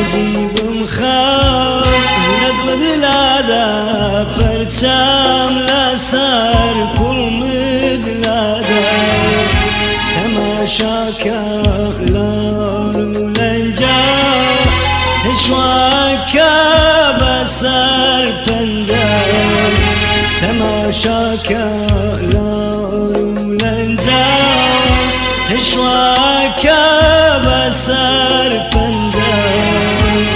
نجيب مخاف ونضمد العذاب برشام لسار كل مدلادا تماشاك لار ولنجا هشواك بسار فنجان تماشاك لار ولنجا هشواك بسار فنجان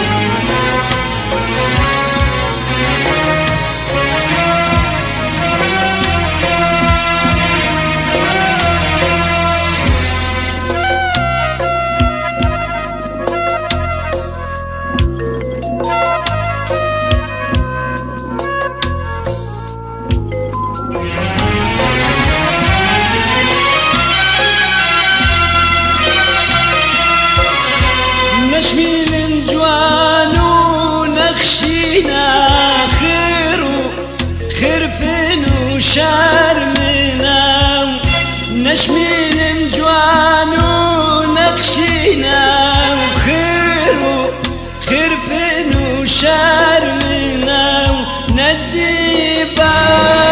نشميل جوان ونخشينا خرفن وشرمنا نشميل جوان ونخشينا خرفن وشرمنا نجيبا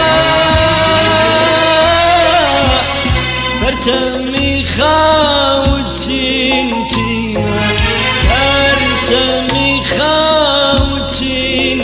برتمي خاوتين برتمي خاوتين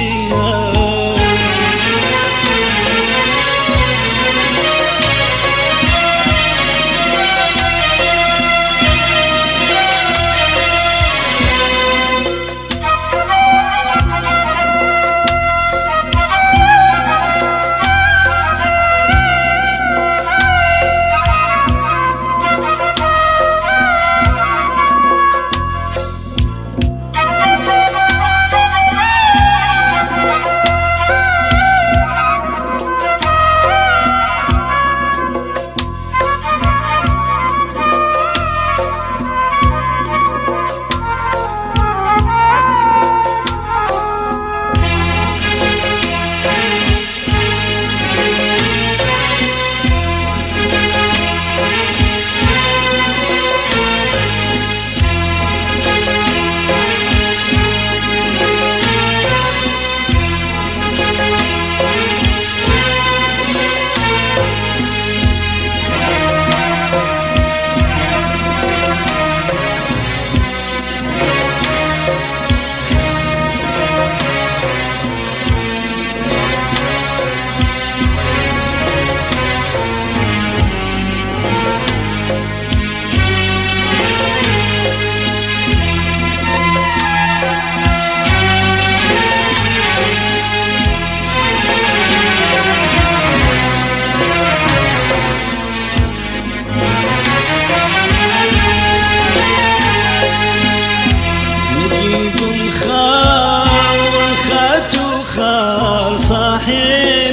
صاحب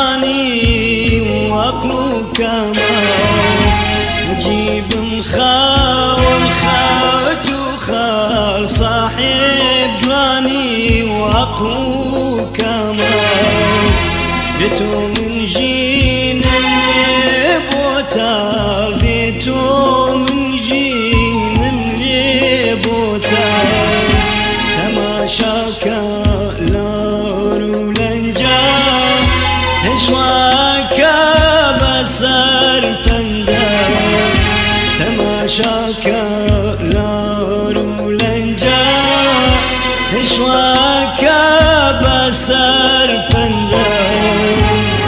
جواني وعقله كمان نجيب مخاول خات وخال صاحب جواني وعقله كمان بيتو من جين بوتال بيتو من جين بوتال تماشاك هشواك بسر فنجان تماشاك لار ولنجا هشواك بسر فنجان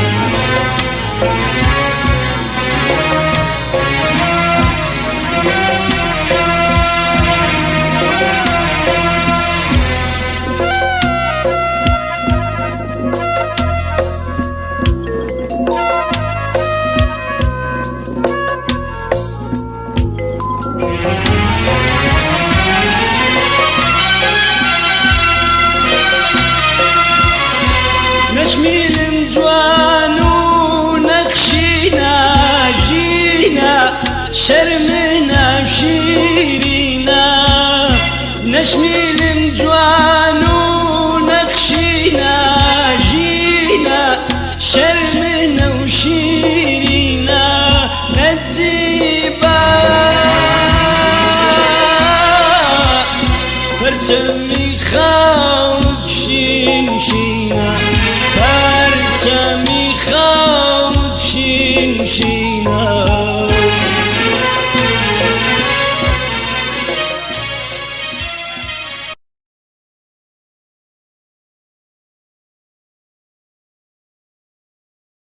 نشميل مجوان ونخشينا جينا شرمنا وشيرينا نشميل مجوان ونخشينا جينا شرمنا وشيرينا نجيبا پرچمی خاک شین شینا، پرچمی خاک شین شینا.